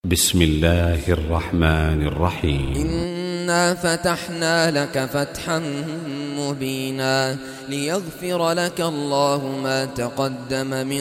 بسم الله الرحمن الرحيم. إنا فتحنا لك فتحا مبينا ليغفر لك الله ما تقدم من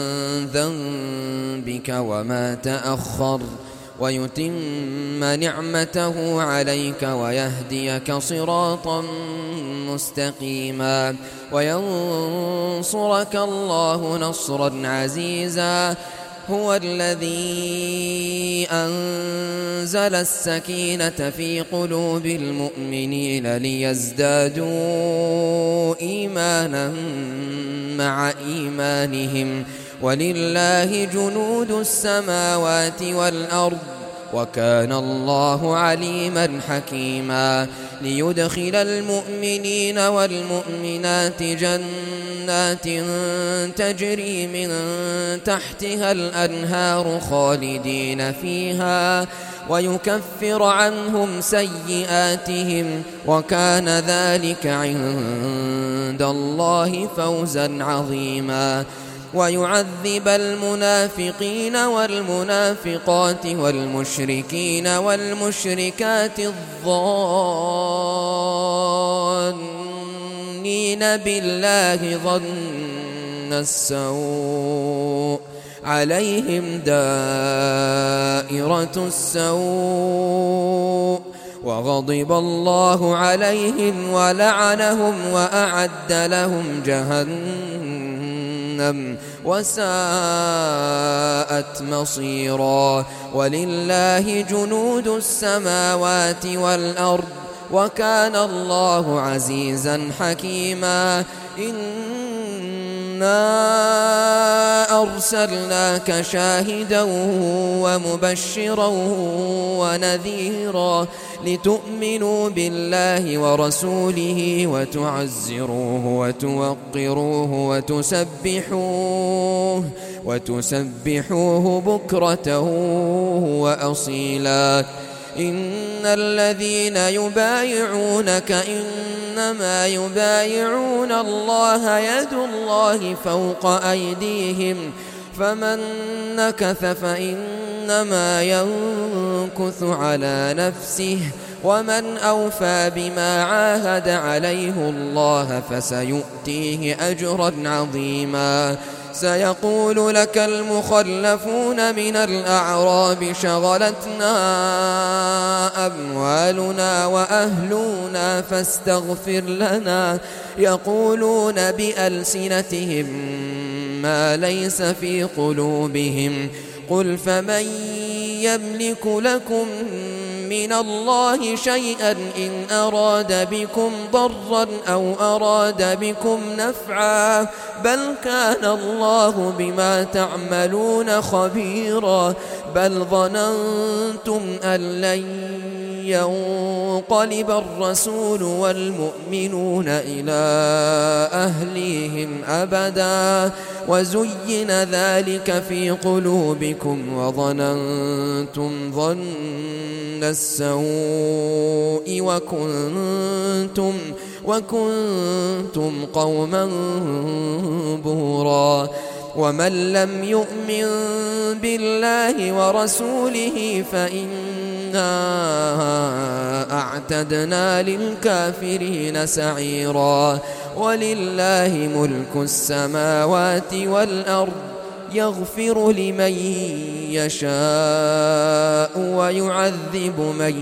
ذنبك وما تأخر ويتم نعمته عليك ويهديك صراطا مستقيما وينصرك الله نصرا عزيزا. هو الذي أنزل السكينة في قلوب المؤمنين ليزدادوا إيمانا مع إيمانهم ولله جنود السماوات والأرض وكان الله عليما حكيما. ليدخل المؤمنين والمؤمنات جنات تجري من تحتها الأنهار خالدين فيها ويكفر عنهم سيئاتهم وكان ذلك عند الله فوزا عظيما. ويعذب المنافقين والمنافقات والمشركين والمشركات الظانين بالله ظن السوء عليهم دائرة السوء وغضب الله عليهم ولعنهم وأعد لهم جهنم وساءت مصيرا. ولله جنود السماوات والأرض وكان الله عزيزا حكيما. إنا أرسلناك شاهدا ومبشرا ونذيرا لتؤمنوا بالله ورسوله وتعزروه وتوقروه وتسبحوه بكرة وأصيلا. إن الذين يبايعونك إنما يبايعون الله يد الله فوق أيديهم فمن نكث فإنما ينكث على نفسه ومن أوفى بما عاهد عليه الله فسيؤتيه أجرا عظيما. سيقول لك المخلفون من الأعراب شغلتنا أموالنا وأهلنا فاستغفر لنا يقولون بألسنتهم ما ليس في قلوبهم قل فمن يملك لكم من الله شيئا إن أراد بكم ضرا أو أراد بكم نفعا بل كان الله بما تعملون خبيرا. بل ظننتم أن لن ينقلب الرسول والمؤمنون إلى أهليهم أبدا وزين ذلك في قلوبكم وظننتم ظن السوء وكنتم قوما بورا. ومن لم يؤمن بالله ورسوله فإنا أعتدنا للكافرين سعيرا. ولله ملك السماوات والأرض يغفر لمن يشاء ويعذب من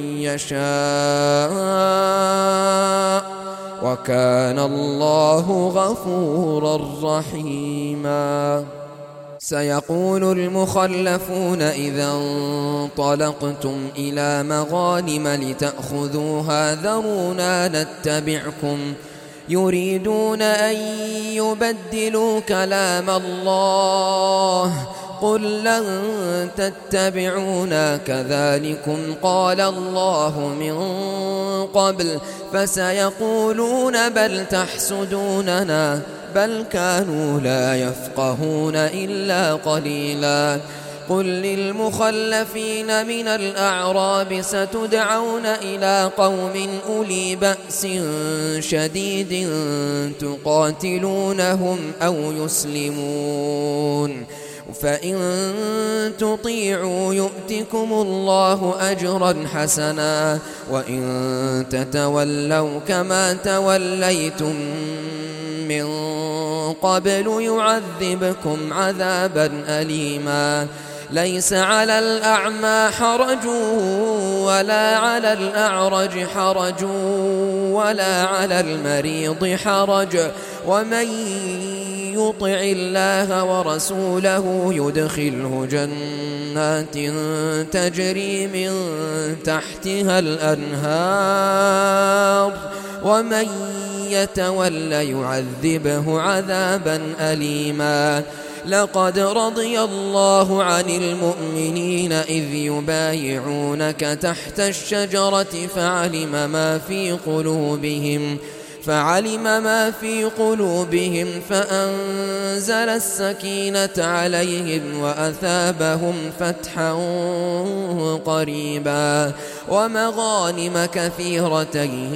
يشاء وكان الله غفورا رحيما. سيقول المخلفون إذا انطلقتم إلى مغانم لتأخذوها ذرونا نتبعكم يريدون أن يبدلوا كلام الله قل لن تتبعونا كذلكم قال الله من قبل فسيقولون بل تحسدوننا بل كانوا لا يفقهون إلا قليلا. قل للمخلفين من الأعراب ستدعون إلى قوم أولي بأس شديد تقاتلونهم أو يسلمون فإن تطيعوا يؤتكم الله أجرا حسنا وإن تتولوا كما توليتم من قبل يعذبكم عذابا أليما ليس على الأعمى حرج ولا على الأعرج حرج ولا على المريض حرج ومن يطع الله ورسوله يدخله جنات تجري من تحتها الأنهار ومن يتول يعذبه عذابا أليما لقد رضي الله عن المؤمنين إذ يبايعونك تحت الشجرة فعلم ما في قلوبهم فأنزل السكينة عليهم وأثابهم فتحا قريبا ومغانم كثيرة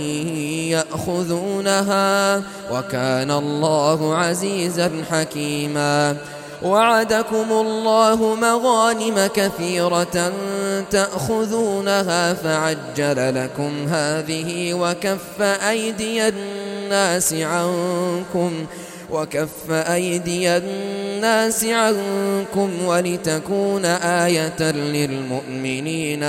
يأخذونها وكان الله عزيزا حكيما وعدكم الله مغانم كثيرة تأخذونها فعجل لكم هذه وكف أيدي الناس عنكم ولتكون آية للمؤمنين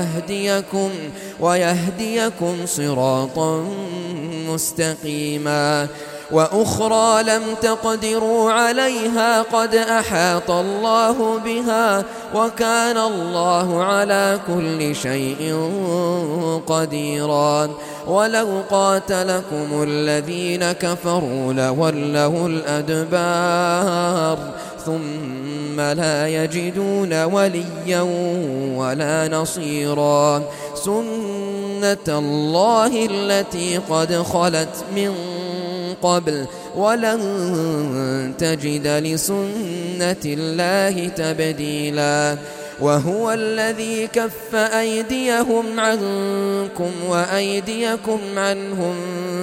ويهديكم صراطا مستقيما وأخرى لم تقدروا عليها قد أحاط الله بها وكان الله على كل شيء قديرا ولو قاتلكم الذين كفروا لولوا الأدبار ثم لا يجدون وليا ولا نصيرا سنة الله التي قد خلت من قبل ولن تجد لسنة الله تبديلا وهو الذي كف أيديهم عنكم وأيديكم عنهم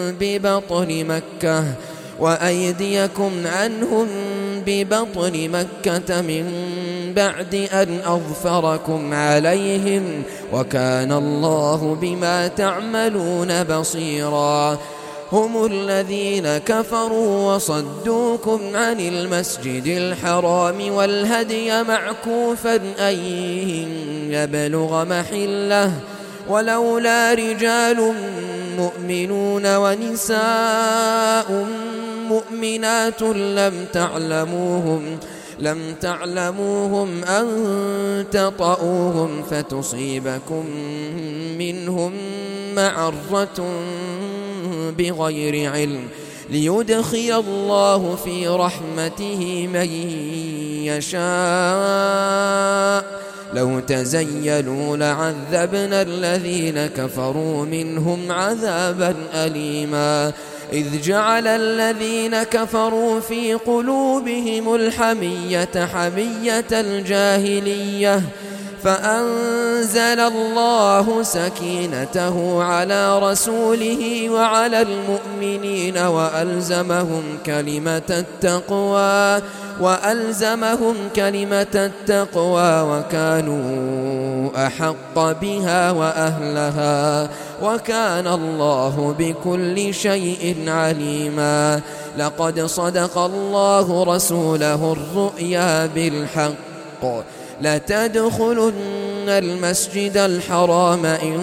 ببطن مكة من بعد أن أظفركم عليهم وكان الله بما تعملون بصيرا هم الذين كفروا وصدوكم عن المسجد الحرام والهدي معكوفا أن يبلغ محله ولولا رجال مؤمنون ونساء مؤمنات لم تعلموهم أن تطؤوهم فتصيبكم منهم معرة بغير علم ليدخل الله في رحمته من يشاء لو تزيلوا لعذبنا الذين كفروا منهم عذابا أليما إذ جعل الذين كفروا في قلوبهم الحمية حمية الجاهلية فأنزل الله سكينته على رسوله وعلى المؤمنين وألزمهم كلمة التقوى وكانوا أحق بها وأهلها وكان الله بكل شيء عليما لقد صدق الله رسوله الرؤيا بالحق لتدخلن المسجد الحرام إن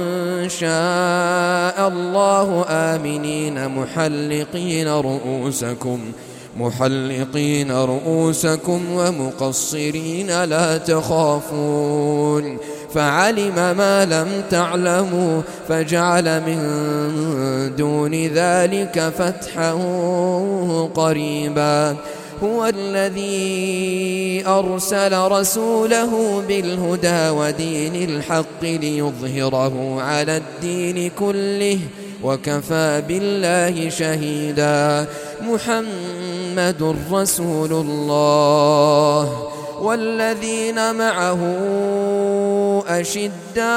شاء الله آمنين محلقين رؤوسكم ومقصرين لا تخافون فعلم ما لم تعلموا فجعل من دون ذلك فتحا قريبا هو الذي أرسل رسوله بالهدى ودين الحق ليظهره على الدين كله وكفى بالله شهيدا محمد رسول الله والذين معه أشداء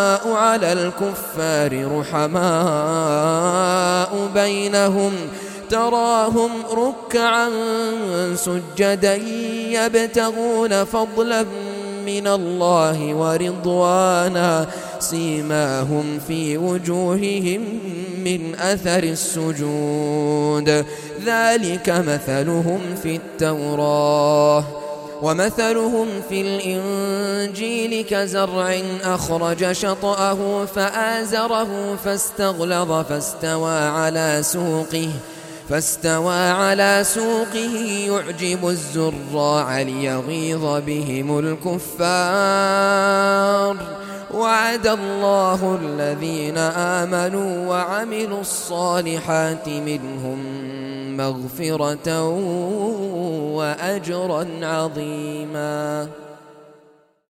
على الكفار رحماء بينهم تراهم ركعا سجدا يبتغون فضلا من الله ورضوانا سيماهم في وجوههم من أثر السجود ذلك مثلهم في التوراة ومثلهم في الإنجيل كزرع أخرج شطأه فآزره فاستغلظ فاستوى على سوقه يعجب الزراع ليغيظ بهم الكفار وعد الله الذين آمنوا وعملوا الصالحات منهم مغفرة وأجرا عظيما.